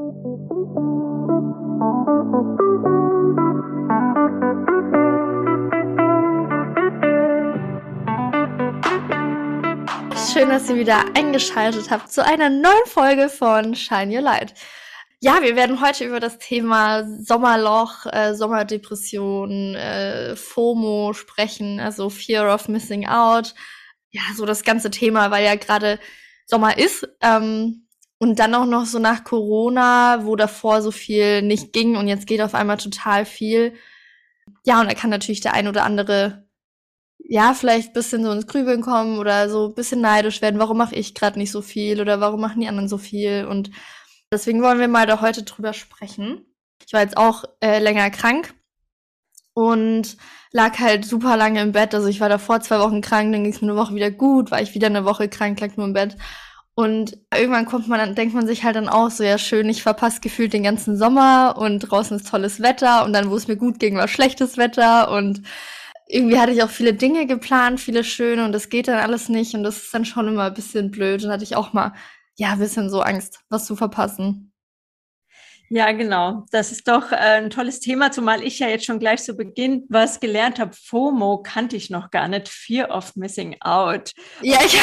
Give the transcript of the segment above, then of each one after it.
Schön, dass ihr wieder eingeschaltet habt zu einer neuen Folge von Shine Your Light. Ja, wir werden heute über das Thema Sommerloch, Sommerdepression, FOMO sprechen, also Fear of Missing Out. Ja, so das ganze Thema, weil ja gerade Sommer ist. Und dann auch noch so nach Corona, wo davor so viel nicht ging und jetzt geht auf einmal total viel. Ja, und da kann natürlich der ein oder andere vielleicht ein bisschen so ins Grübeln kommen oder so ein bisschen neidisch werden. Warum mache ich gerade nicht so viel oder warum machen die anderen so viel? Und deswegen wollen wir mal da heute drüber sprechen. Ich war jetzt auch länger krank und lag halt super lange im Bett. Also ich war davor 2 Wochen krank, dann ging es mir eine Woche wieder gut, war ich wieder eine Woche krank, lag nur im Bett. Und irgendwann denkt man sich halt dann auch so, ja schön, ich verpasse gefühlt den ganzen Sommer und draußen ist tolles Wetter und dann, wo es mir gut ging, war schlechtes Wetter und irgendwie hatte ich auch viele Dinge geplant, viele schöne und das geht dann alles nicht und das ist dann schon immer ein bisschen blöd und hatte ich auch mal, ein bisschen so Angst, was zu verpassen. Ja, genau. Das ist doch ein tolles Thema, zumal ich ja jetzt schon gleich zu Beginn was gelernt habe. FOMO kannte ich noch gar nicht. Fear of Missing Out. Ja, ich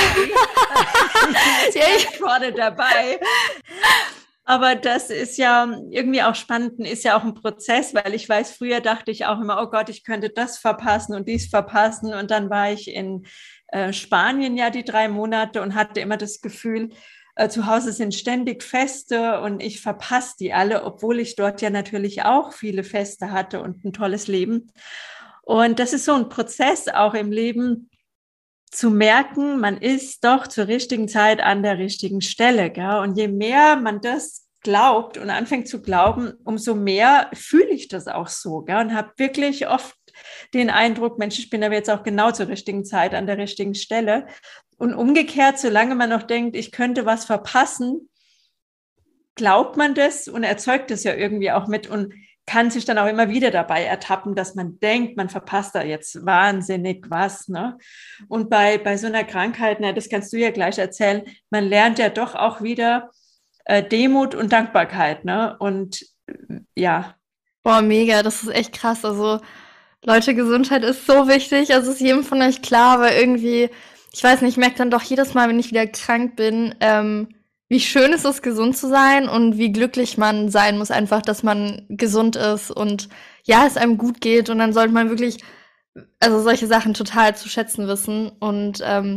bin vorne dabei. Aber das ist ja irgendwie auch spannend, ist ja auch ein Prozess, weil ich weiß, früher dachte ich auch immer, oh Gott, ich könnte das verpassen und dies verpassen. Und dann war ich in Spanien ja die 3 Monate und hatte immer das Gefühl, zu Hause sind ständig Feste und ich verpasse die alle, obwohl ich dort ja natürlich auch viele Feste hatte und ein tolles Leben. Und das ist so ein Prozess auch im Leben, zu merken, man ist doch zur richtigen Zeit an der richtigen Stelle. Gell? Und je mehr man das glaubt und anfängt zu glauben, umso mehr fühle ich das auch so. Gell? Und habe wirklich oft den Eindruck, Mensch, ich bin aber jetzt auch genau zur richtigen Zeit an der richtigen Stelle. Und umgekehrt, solange man noch denkt, ich könnte was verpassen, glaubt man das und erzeugt das ja irgendwie auch mit und kann sich dann auch immer wieder dabei ertappen, dass man denkt, man verpasst da jetzt wahnsinnig was. Ne? Und bei so einer Krankheit, das kannst du ja gleich erzählen, man lernt ja doch auch wieder Demut und Dankbarkeit. Ne? Und ja. Boah, mega, das ist echt krass. Also Leute, Gesundheit ist so wichtig. Also ist jedem von euch klar, aber irgendwie, ich weiß nicht, ich merke dann doch jedes Mal, wenn ich wieder krank bin, wie schön es ist, gesund zu sein und wie glücklich man sein muss einfach, dass man gesund ist und es einem gut geht und dann sollte man wirklich, also solche Sachen total zu schätzen wissen und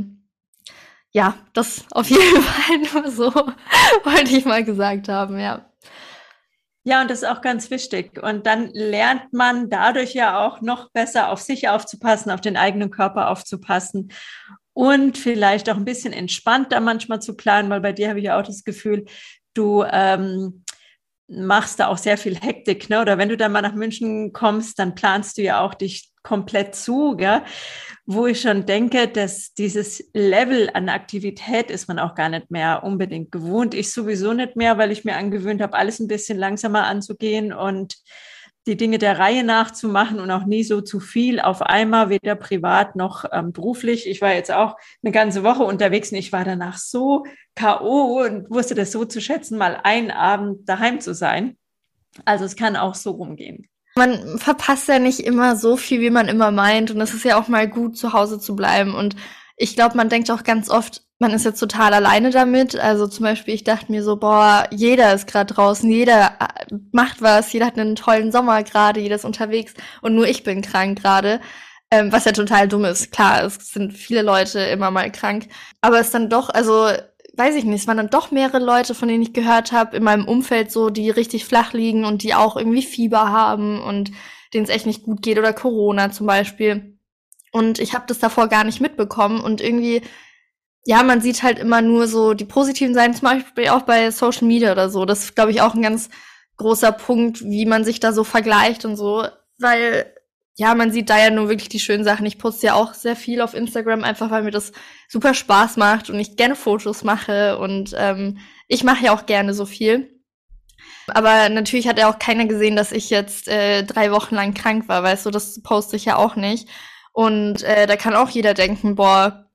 das auf jeden Fall nur so wollte ich mal gesagt haben, ja. Ja, und das ist auch ganz wichtig. Und dann lernt man dadurch ja auch noch besser auf sich aufzupassen, auf den eigenen Körper aufzupassen und vielleicht auch ein bisschen entspannter manchmal zu planen, weil bei dir habe ich ja auch das Gefühl, du machst da auch sehr viel Hektik, ne? Oder wenn du dann mal nach München kommst, dann planst du ja auch dich komplett zu, gell? Wo ich schon denke, dass dieses Level an Aktivität ist man auch gar nicht mehr unbedingt gewohnt. Ich sowieso nicht mehr, weil ich mir angewöhnt habe, alles ein bisschen langsamer anzugehen und die Dinge der Reihe nachzumachen und auch nie so zu viel auf einmal, weder privat noch beruflich. Ich war jetzt auch eine ganze Woche unterwegs und ich war danach so K.O. und wusste das so zu schätzen, mal einen Abend daheim zu sein. Also es kann auch so rumgehen. Man verpasst ja nicht immer so viel, wie man immer meint. Und es ist ja auch mal gut, zu Hause zu bleiben. Und ich glaube, man denkt auch ganz oft, man ist jetzt total alleine damit. Also zum Beispiel, ich dachte mir so, boah, jeder ist gerade draußen, jeder macht was, jeder hat einen tollen Sommer gerade, jeder ist unterwegs und nur ich bin krank gerade. Was ja total dumm ist. Klar, es sind viele Leute immer mal krank. Aber es dann doch, also weiß ich nicht, es waren dann doch mehrere Leute, von denen ich gehört habe, in meinem Umfeld so, die richtig flach liegen und die auch irgendwie Fieber haben und denen es echt nicht gut geht oder Corona zum Beispiel. Und ich habe das davor gar nicht mitbekommen und irgendwie, man sieht halt immer nur so die positiven Seiten, zum Beispiel auch bei Social Media oder so. Das ist, glaube ich, auch ein ganz großer Punkt, wie man sich da so vergleicht und so, weil man sieht da ja nur wirklich die schönen Sachen. Ich poste ja auch sehr viel auf Instagram, einfach weil mir das super Spaß macht und ich gerne Fotos mache und ich mache ja auch gerne so viel. Aber natürlich hat ja auch keiner gesehen, dass ich jetzt 3 Wochen lang krank war, weißt du, das poste ich ja auch nicht. Und da kann auch jeder denken, boah,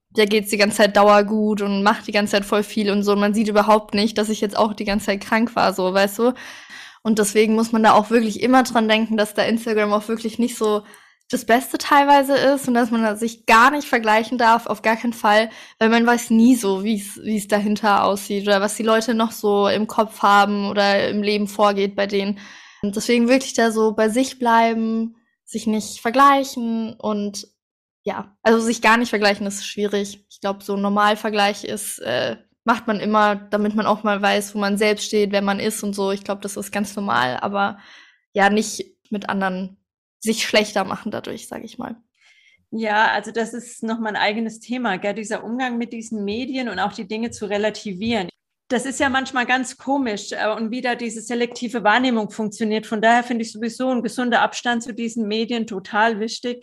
der geht's die ganze Zeit dauergut und macht die ganze Zeit voll viel und so. Und man sieht überhaupt nicht, dass ich jetzt auch die ganze Zeit krank war, so, weißt du? Und deswegen muss man da auch wirklich immer dran denken, dass da Instagram auch wirklich nicht so das Beste teilweise ist und dass man sich gar nicht vergleichen darf, auf gar keinen Fall, weil man weiß nie so, wie es dahinter aussieht oder was die Leute noch so im Kopf haben oder im Leben vorgeht bei denen. Und deswegen wirklich da so bei sich bleiben, sich nicht vergleichen und ja, also sich gar nicht vergleichen ist schwierig. Ich glaube, so ein Normalvergleich ist, macht man immer, damit man auch mal weiß, wo man selbst steht, wer man ist und so. Ich glaube, das ist ganz normal, aber ja, nicht mit anderen sich schlechter machen dadurch, sage ich mal. Ja, also das ist nochmal ein eigenes Thema, gell? Dieser Umgang mit diesen Medien und auch die Dinge zu relativieren. Das ist ja manchmal ganz komisch und wie da diese selektive Wahrnehmung funktioniert. Von daher finde ich sowieso ein gesunder Abstand zu diesen Medien total wichtig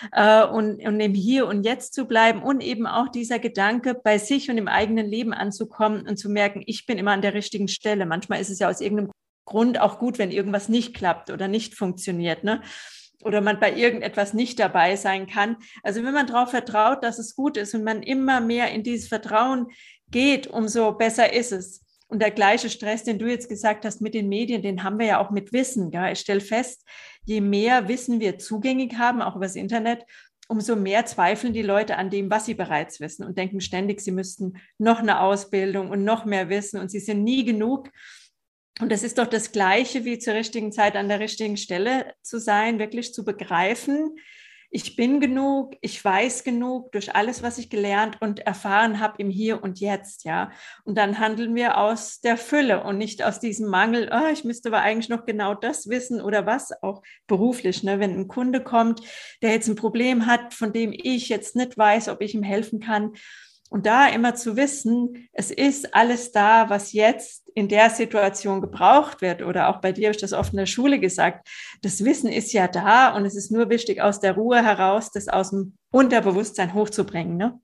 und im Hier und Jetzt zu bleiben und eben auch dieser Gedanke, bei sich und im eigenen Leben anzukommen und zu merken, ich bin immer an der richtigen Stelle. Manchmal ist es ja aus irgendeinem Grund auch gut, wenn irgendwas nicht klappt oder nicht funktioniert, ne? Oder man bei irgendetwas nicht dabei sein kann. Also wenn man darauf vertraut, dass es gut ist und man immer mehr in dieses Vertrauen geht, umso besser ist es. Und der gleiche Stress, den du jetzt gesagt hast mit den Medien, den haben wir ja auch mit Wissen. Gell? Ich stelle fest, je mehr Wissen wir zugänglich haben, auch über das Internet, umso mehr zweifeln die Leute an dem, was sie bereits wissen und denken ständig, sie müssten noch eine Ausbildung und noch mehr wissen und sie sind nie genug. Und das ist doch das Gleiche, wie zur richtigen Zeit an der richtigen Stelle zu sein, wirklich zu begreifen, ich bin genug, ich weiß genug durch alles, was ich gelernt und erfahren habe im Hier und Jetzt, ja. Und dann handeln wir aus der Fülle und nicht aus diesem Mangel, oh, ich müsste aber eigentlich noch genau das wissen oder was, auch beruflich, ne? Wenn ein Kunde kommt, der jetzt ein Problem hat, von dem ich jetzt nicht weiß, ob ich ihm helfen kann. Und da immer zu wissen, es ist alles da, was jetzt in der Situation gebraucht wird. Oder auch bei dir habe ich das oft in der Schule gesagt. Das Wissen ist ja da und es ist nur wichtig, aus der Ruhe heraus, das aus dem Unterbewusstsein hochzubringen, ne?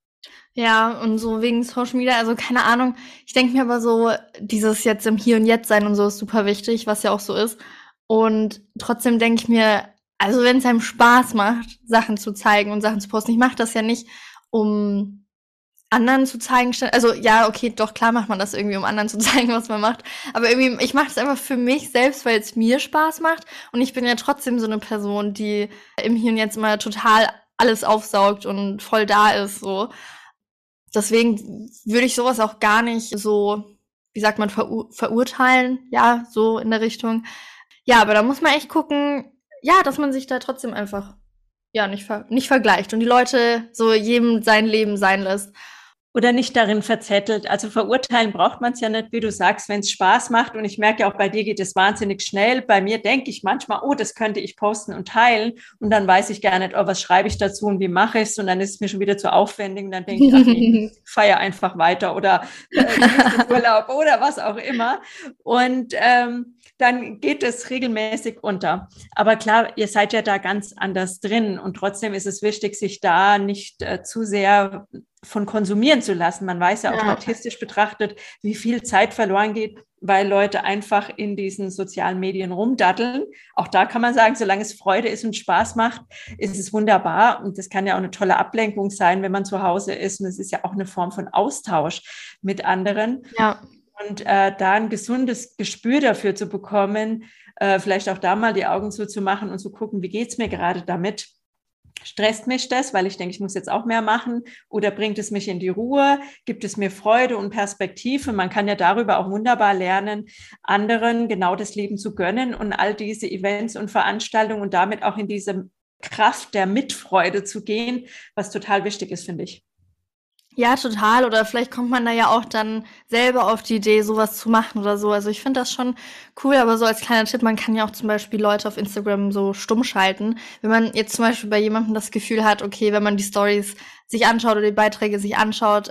Ja, und so wegen Social Media, also keine Ahnung. Ich denke mir aber so, dieses jetzt im Hier und Jetzt sein und so ist super wichtig, was ja auch so ist. Und trotzdem denke ich mir, also wenn es einem Spaß macht, Sachen zu zeigen und Sachen zu posten, ich mache das ja nicht, um anderen zu zeigen, also ja, okay, doch klar macht man das irgendwie, um anderen zu zeigen, was man macht, aber irgendwie, ich mache das einfach für mich selbst, weil es mir Spaß macht und ich bin ja trotzdem so eine Person, die im Hier und Jetzt immer total alles aufsaugt und voll da ist, so. Deswegen würde ich sowas auch gar nicht so, wie sagt man, verurteilen, ja, so in der Richtung. Ja, aber da muss man echt gucken, ja, dass man sich da trotzdem einfach, ja, nicht vergleicht und die Leute so jedem sein Leben sein lässt. Oder nicht darin verzettelt. Also verurteilen braucht man es ja nicht, wie du sagst, wenn es Spaß macht. Und ich merke ja auch, bei dir geht es wahnsinnig schnell. Bei mir denke ich manchmal, oh, das könnte ich posten und teilen. Und dann weiß ich gar nicht, oh, was schreibe ich dazu und wie mache ich es? Und dann ist es mir schon wieder zu aufwendig. Und dann denke ich, ach nee, feier einfach weiter oder Urlaub oder was auch immer. Und dann geht es regelmäßig unter. Aber klar, ihr seid ja da ganz anders drin. Und trotzdem ist es wichtig, sich da nicht zu sehr von konsumieren zu lassen. Man weiß ja auch statistisch betrachtet, wie viel Zeit verloren geht, weil Leute einfach in diesen sozialen Medien rumdatteln. Auch da kann man sagen, solange es Freude ist und Spaß macht, ist es wunderbar. Und das kann ja auch eine tolle Ablenkung sein, wenn man zu Hause ist. Und es ist ja auch eine Form von Austausch mit anderen. Ja. Und da ein gesundes Gespür dafür zu bekommen, vielleicht auch da mal die Augen zuzumachen und zu gucken, wie geht's mir gerade damit? Stresst mich das, weil ich denke, ich muss jetzt auch mehr machen, oder bringt es mich in die Ruhe? Gibt es mir Freude und Perspektive? Man kann ja darüber auch wunderbar lernen, anderen genau das Leben zu gönnen und all diese Events und Veranstaltungen und damit auch in diese Kraft der Mitfreude zu gehen, was total wichtig ist, finde ich. Ja, total. Oder vielleicht kommt man da ja auch dann selber auf die Idee, sowas zu machen oder so. Also ich finde das schon cool, aber so als kleiner Tipp, man kann ja auch zum Beispiel Leute auf Instagram so stumm schalten. Wenn man jetzt zum Beispiel bei jemandem das Gefühl hat, okay, wenn man die Stories sich anschaut oder die Beiträge sich anschaut,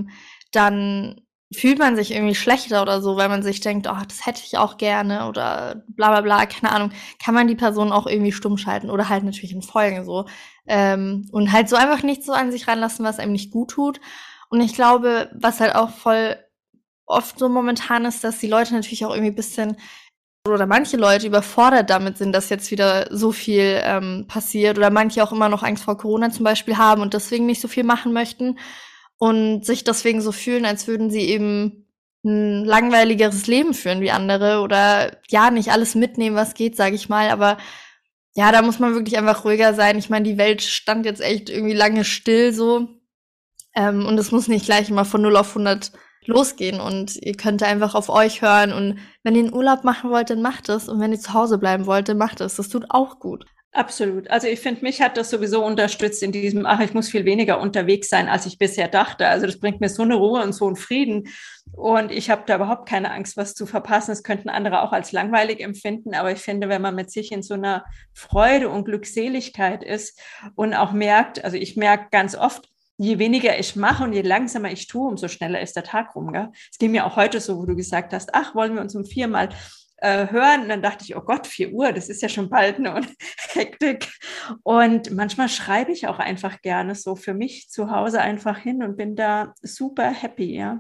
dann fühlt man sich irgendwie schlechter oder so, weil man sich denkt, oh, das hätte ich auch gerne oder bla bla bla, keine Ahnung, kann man die Person auch irgendwie stumm schalten oder halt natürlich in Folgen so. Und halt so einfach nicht so an sich ranlassen, was einem nicht gut tut. Und ich glaube, was halt auch voll oft so momentan ist, dass die Leute natürlich auch irgendwie ein bisschen oder manche Leute überfordert damit sind, dass jetzt wieder so viel passiert oder manche auch immer noch Angst vor Corona zum Beispiel haben und deswegen nicht so viel machen möchten und sich deswegen so fühlen, als würden sie eben ein langweiligeres Leben führen wie andere oder ja, nicht alles mitnehmen, was geht, sage ich mal, aber ja, da muss man wirklich einfach ruhiger sein. Ich meine, die Welt stand jetzt echt irgendwie lange still so. Und es muss nicht gleich immer von 0 auf 100 losgehen. Und ihr könnt einfach auf euch hören. Und wenn ihr einen Urlaub machen wollt, dann macht es. Und wenn ihr zu Hause bleiben wollt, dann macht es. Das tut auch gut. Absolut. Also ich finde, mich hat das sowieso unterstützt in diesem, ach, ich muss viel weniger unterwegs sein, als ich bisher dachte. Also das bringt mir so eine Ruhe und so einen Frieden. Und ich habe da überhaupt keine Angst, was zu verpassen. Das könnten andere auch als langweilig empfinden. Aber ich finde, wenn man mit sich in so einer Freude und Glückseligkeit ist und auch merkt, also ich merke ganz oft, je weniger ich mache und je langsamer ich tue, umso schneller ist der Tag rum. Gell? Es ging mir auch heute so, wo du gesagt hast, ach, wollen wir uns um 4 mal hören. Und dann dachte ich, oh Gott, 4 Uhr, das ist ja schon bald eine Hektik. Und manchmal schreibe ich auch einfach gerne so für mich zu Hause einfach hin und bin da super happy, ja.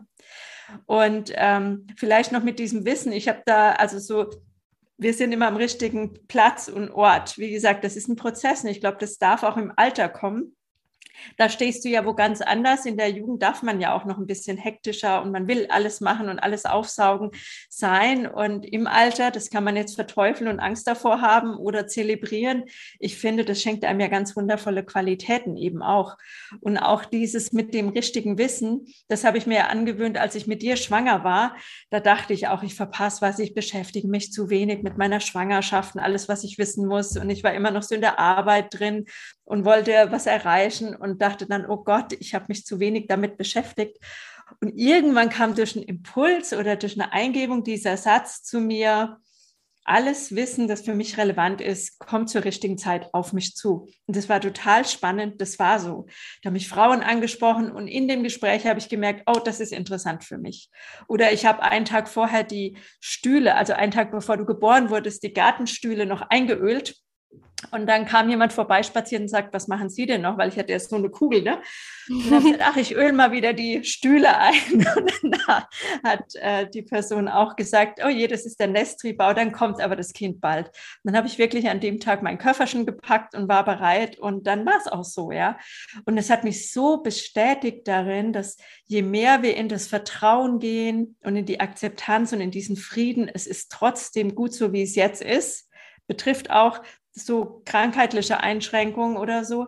Und vielleicht noch mit diesem Wissen, ich habe da also so, wir sind immer am richtigen Platz und Ort. Wie gesagt, das ist ein Prozess und ich glaube, das darf auch im Alter kommen. Da stehst du ja wo ganz anders. In der Jugend darf man ja auch noch ein bisschen hektischer und man will alles machen und alles aufsaugen sein. Und im Alter, das kann man jetzt verteufeln und Angst davor haben oder zelebrieren. Ich finde, das schenkt einem ja ganz wundervolle Qualitäten eben auch. Und auch dieses mit dem richtigen Wissen, das habe ich mir ja angewöhnt, als ich mit dir schwanger war. Da dachte ich auch, ich verpasse was, ich beschäftige mich zu wenig mit meiner Schwangerschaft und alles, was ich wissen muss. Und ich war immer noch so in der Arbeit drin und wollte was erreichen und dachte dann, oh Gott, ich habe mich zu wenig damit beschäftigt. Und irgendwann kam durch einen Impuls oder durch eine Eingebung dieser Satz zu mir, alles Wissen, das für mich relevant ist, kommt zur richtigen Zeit auf mich zu. Und das war total spannend, das war so. Da haben mich Frauen angesprochen und in dem Gespräch habe ich gemerkt, oh, das ist interessant für mich. Oder ich habe einen Tag vorher die Stühle, also einen Tag bevor du geboren wurdest, die Gartenstühle noch eingeölt. Und dann kam jemand vorbeispaziert und sagt, was machen Sie denn noch? Weil ich hatte jetzt so eine Kugel, ne? Und dann habe ich gesagt, ach, ich öle mal wieder die Stühle ein. Und dann hat die Person auch gesagt, oh je, das ist der Nesttriebbau, dann kommt aber das Kind bald. Und dann habe ich wirklich an dem Tag mein Köfferchen gepackt und war bereit. Und dann war es auch so, ja. Und es hat mich so bestätigt darin, dass je mehr wir in das Vertrauen gehen und in die Akzeptanz und in diesen Frieden, es ist trotzdem gut so, wie es jetzt ist, betrifft auch so krankheitliche Einschränkungen oder so,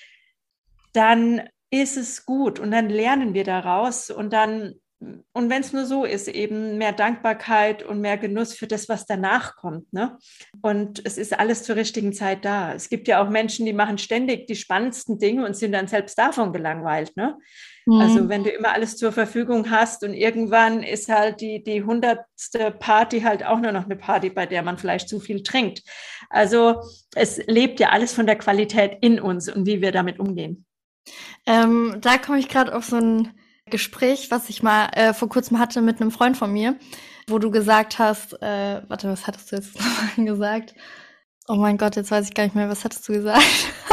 dann ist es gut und dann lernen wir daraus und wenn es nur so ist, eben mehr Dankbarkeit und mehr Genuss für das, was danach kommt, ne? Und es ist alles zur richtigen Zeit da. Es gibt ja auch Menschen, die machen ständig die spannendsten Dinge und sind dann selbst davon gelangweilt, ne? Also wenn du immer alles zur Verfügung hast und irgendwann ist halt die 100. Party halt auch nur noch eine Party, bei der man vielleicht zu viel trinkt. Also es lebt ja alles von der Qualität in uns und wie wir damit umgehen. Da komme ich gerade auf so ein Gespräch, was ich mal vor kurzem hatte mit einem Freund von mir, wo du gesagt hast, warte, was hattest du jetzt gesagt? Oh mein Gott, jetzt weiß ich gar nicht mehr, was hattest du gesagt?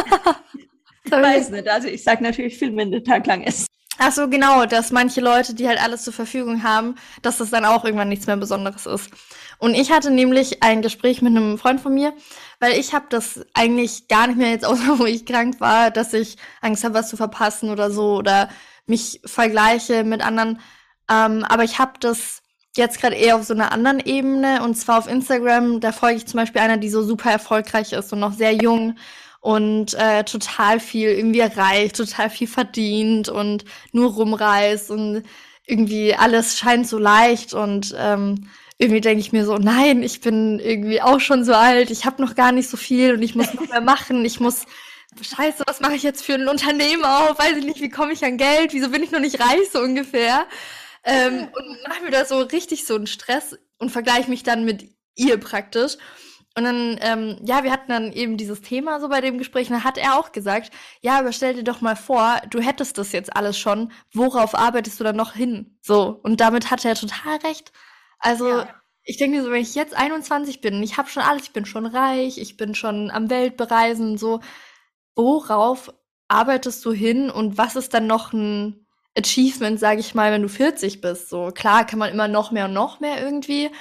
Ich weiß nicht, also ich sage natürlich viel, wenn der Tag lang ist. Ach so, genau, dass manche Leute, die halt alles zur Verfügung haben, dass das dann auch irgendwann nichts mehr Besonderes ist. Und ich hatte nämlich ein Gespräch mit einem Freund von mir, weil ich habe das eigentlich gar nicht mehr jetzt, außer wo ich krank war, dass ich Angst habe, was zu verpassen oder so oder mich vergleiche mit anderen. Aber ich habe das jetzt gerade eher auf so einer anderen Ebene und zwar auf Instagram. Da folge ich zum Beispiel einer, die so super erfolgreich ist und noch sehr jung und total viel irgendwie erreicht, total viel verdient und nur rumreist und irgendwie alles scheint so leicht und irgendwie denke ich mir so, nein, ich bin irgendwie auch schon so alt, ich habe noch gar nicht so viel und ich muss noch mehr machen, Scheiße, was mache ich jetzt für ein Unternehmen auf? Weiß ich nicht, wie komme ich an Geld? Wieso bin ich noch nicht reich, so ungefähr? Und mache mir da so richtig so einen Stress und vergleiche mich dann mit ihr praktisch. Und dann, ja, wir hatten dann eben dieses Thema so bei dem Gespräch und dann hat er auch gesagt, ja, aber stell dir doch mal vor, du hättest das jetzt alles schon, worauf arbeitest du dann noch hin? So, und damit hat er total recht. Also, ja. Ich denke mir so, wenn ich jetzt 21 bin, ich habe schon alles, ich bin schon reich, ich bin schon am Weltbereisen, so, worauf arbeitest du hin und was ist dann noch ein Achievement, sage ich mal, wenn du 40 bist? So, klar kann man immer noch mehr und noch mehr irgendwie,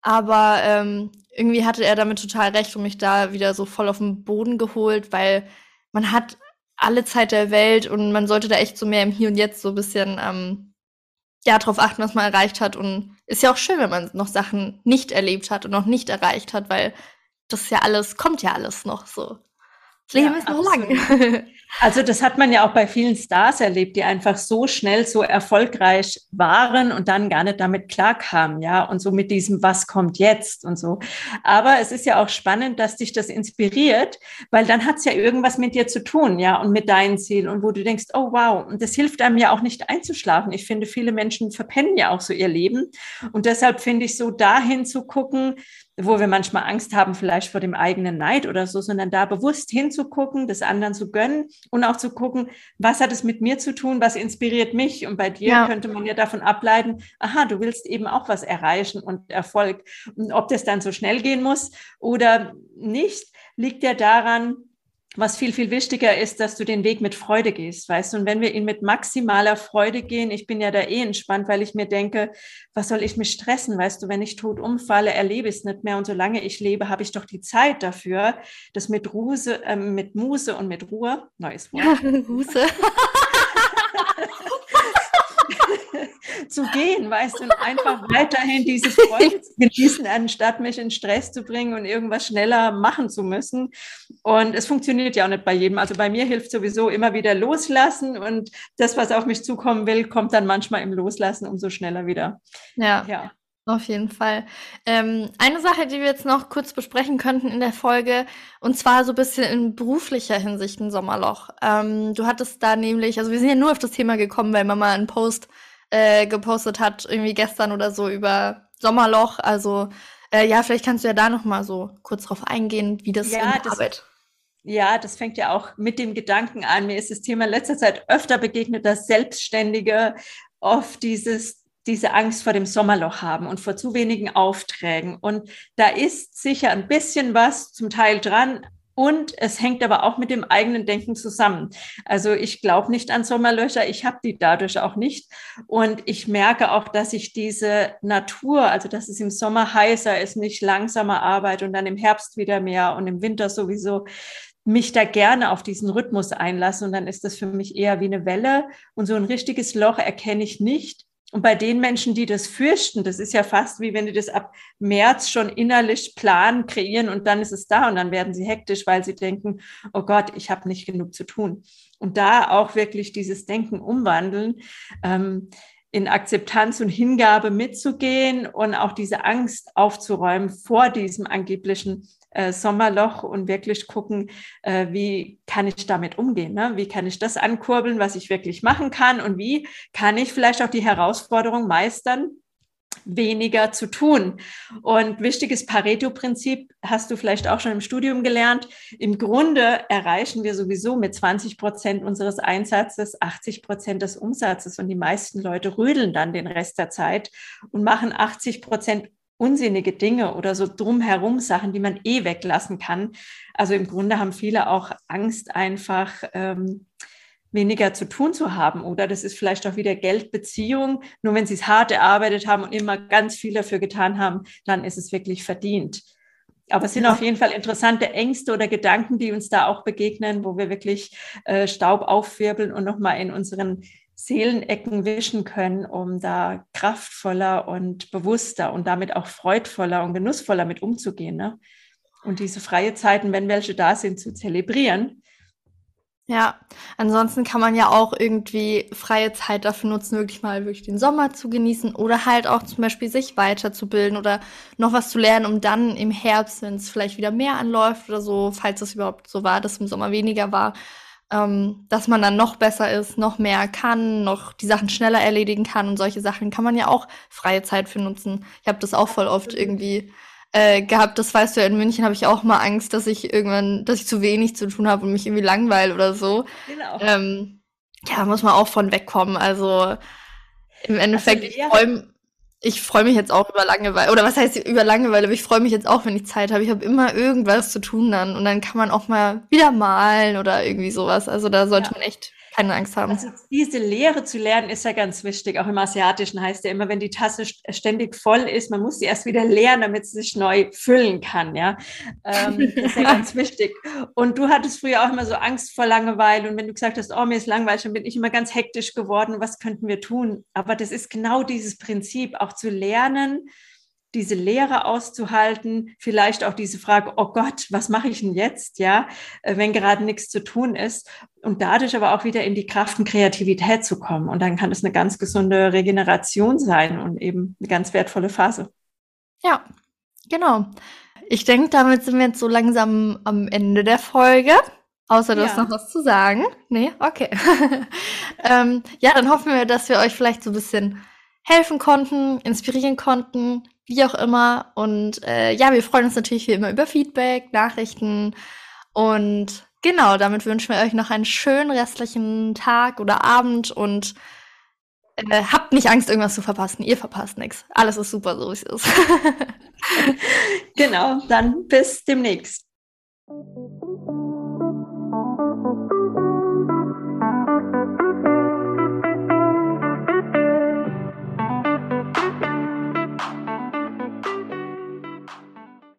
Aber irgendwie hatte er damit total recht und mich da wieder so voll auf den Boden geholt, weil man hat alle Zeit der Welt und man sollte da echt so mehr im Hier und Jetzt so ein bisschen ja, drauf achten, was man erreicht hat. Und ist ja auch schön, wenn man noch Sachen nicht erlebt hat und noch nicht erreicht hat, weil das ja alles, kommt ja alles noch so. Das Leben Ja, ist noch absolut. lang. Also das hat man ja auch bei vielen Stars erlebt, die einfach so schnell so erfolgreich waren und dann gar nicht damit klarkamen, ja, und so mit diesem, was kommt jetzt und so. Aber es ist ja auch spannend, dass dich das inspiriert, weil dann hat es ja irgendwas mit dir zu tun, ja, und mit deinen Zielen und wo du denkst, oh wow, und das hilft einem ja auch nicht einzuschlafen. Ich finde, viele Menschen verpennen ja auch so ihr Leben und deshalb finde ich so dahin zu gucken, wo wir manchmal Angst haben, vielleicht vor dem eigenen Neid oder so, sondern da bewusst hinzugucken, das anderen zu gönnen und auch zu gucken, was hat es mit mir zu tun, was inspiriert mich? Und bei dir Ja. könnte man ja davon ableiten, aha, du willst eben auch was erreichen und Erfolg. Und ob das dann so schnell gehen muss oder nicht, liegt ja daran, was viel, viel wichtiger ist, dass du den Weg mit Freude gehst, weißt du? Und wenn wir ihn mit maximaler Freude gehen, ich bin ja da entspannt, weil ich mir denke, was soll ich mich stressen, weißt du? Wenn ich tot umfalle, erlebe ich es nicht mehr. Und solange ich lebe, habe ich doch die Zeit dafür, das mit mit Muße und mit Ruhe, neues Wort, Buße. zu gehen, weißt du, und einfach weiterhin diese Freude zu genießen, anstatt mich in Stress zu bringen und irgendwas schneller machen zu müssen. Und es funktioniert ja auch nicht bei jedem. Also bei mir hilft sowieso immer wieder loslassen und das, was auf mich zukommen will, kommt dann manchmal im Loslassen umso schneller wieder. Ja, Ja. auf jeden Fall. Eine Sache, die wir jetzt noch kurz besprechen könnten in der Folge, und zwar so ein bisschen in beruflicher Hinsicht ein Sommerloch. Du hattest da nämlich, also wir sind ja nur auf das Thema gekommen, weil Mama einen Post gepostet hat, irgendwie gestern oder so über Sommerloch. Also ja, vielleicht kannst du ja da noch mal so kurz drauf eingehen, wie das so in Ja, der Arbeit. ja, das fängt ja auch mit dem Gedanken an. Mir ist das Thema in letzter Zeit öfter begegnet, dass Selbstständige oft diese Angst vor dem Sommerloch haben und vor zu wenigen Aufträgen. Und da ist sicher ein bisschen was zum Teil dran. Und es hängt aber auch mit dem eigenen Denken zusammen. Also ich glaube nicht an Sommerlöcher, ich habe die dadurch auch nicht. Und ich merke auch, dass ich diese Natur, also dass es im Sommer heißer ist, nicht langsamer arbeite und dann im Herbst wieder mehr und im Winter sowieso, mich da gerne auf diesen Rhythmus einlasse. Und dann ist das für mich eher wie eine Welle. Und so ein richtiges Loch erkenne ich nicht. Und bei den Menschen, die das fürchten, das ist ja fast wie wenn die das ab März schon innerlich planen, kreieren und dann ist es da und dann werden sie hektisch, weil sie denken, oh Gott, ich habe nicht genug zu tun. Und da auch wirklich dieses Denken umwandeln, in Akzeptanz und Hingabe mitzugehen und auch diese Angst aufzuräumen vor diesem angeblichen Sommerloch und wirklich gucken, wie kann ich damit umgehen, ne? Wie kann ich das ankurbeln, was ich wirklich machen kann und wie kann ich vielleicht auch die Herausforderung meistern, weniger zu tun. Und wichtiges Pareto-Prinzip hast du vielleicht auch schon im Studium gelernt. Im Grunde erreichen wir sowieso mit 20% unseres Einsatzes 80% des Umsatzes und die meisten Leute rödeln dann den Rest der Zeit und machen 80% unsinnige Dinge oder so drumherum Sachen, die man weglassen kann. Also im Grunde haben viele auch Angst, einfach weniger zu tun zu haben. Oder das ist vielleicht auch wieder Geldbeziehung. Nur wenn sie es hart erarbeitet haben und immer ganz viel dafür getan haben, dann ist es wirklich verdient. Aber es sind Ja. auf jeden Fall interessante Ängste oder Gedanken, die uns da auch begegnen, wo wir wirklich Staub aufwirbeln und nochmal in unseren Seelenecken wischen können, um da kraftvoller und bewusster und damit auch freudvoller und genussvoller mit umzugehen, ne? Und diese freie Zeiten, wenn welche da sind, zu zelebrieren. Ja, ansonsten kann man ja auch irgendwie freie Zeit dafür nutzen, wirklich den Sommer zu genießen oder halt auch zum Beispiel sich weiterzubilden oder noch was zu lernen, um dann im Herbst, wenn es vielleicht wieder mehr anläuft oder so, falls es überhaupt so war, dass im Sommer weniger war, dass man dann noch besser ist, noch mehr kann, noch die Sachen schneller erledigen kann und solche Sachen kann man ja auch freie Zeit für nutzen. Ich habe das auch voll oft irgendwie gehabt, das weißt du ja, in München habe ich auch mal Angst, dass ich zu wenig zu tun habe und mich irgendwie langweile oder so. Genau. Ja, muss man auch von wegkommen. Also im Endeffekt, Also, ich freu mich jetzt auch über Langeweile. Oder was heißt über Langeweile? Aber ich freue mich jetzt auch, wenn ich Zeit habe. Ich habe immer irgendwas zu tun dann. Und dann kann man auch mal wieder malen oder irgendwie sowas. Also da sollte ja. man echt keine Angst haben. Also diese Lehre zu lernen ist ja ganz wichtig. Auch im Asiatischen heißt ja immer, wenn die Tasse ständig voll ist, man muss sie erst wieder leeren, damit sie sich neu füllen kann. Ja, das ist ja ganz wichtig. Und du hattest früher auch immer so Angst vor Langeweile. Und wenn du gesagt hast, oh, mir ist langweilig, dann bin ich immer ganz hektisch geworden. Was könnten wir tun? Aber das ist genau dieses Prinzip, auch zu lernen, diese Lehre auszuhalten, vielleicht auch diese Frage, oh Gott, was mache ich denn jetzt, ja, wenn gerade nichts zu tun ist, und dadurch aber auch wieder in die Kraft und Kreativität zu kommen. Und dann kann es eine ganz gesunde Regeneration sein und eben eine ganz wertvolle Phase. Ja, genau. Ich denke, damit sind wir jetzt so langsam am Ende der Folge. Außer du hast noch was zu sagen. Nee? Okay. Ja, dann hoffen wir, dass wir euch vielleicht so ein bisschen helfen konnten, inspirieren konnten, wie auch immer. Und ja, wir freuen uns natürlich wie immer über Feedback, Nachrichten. Und genau, damit wünschen wir euch noch einen schönen restlichen Tag oder Abend und habt nicht Angst, irgendwas zu verpassen. Ihr verpasst nichts. Alles ist super, so wie es ist. Genau, dann bis demnächst.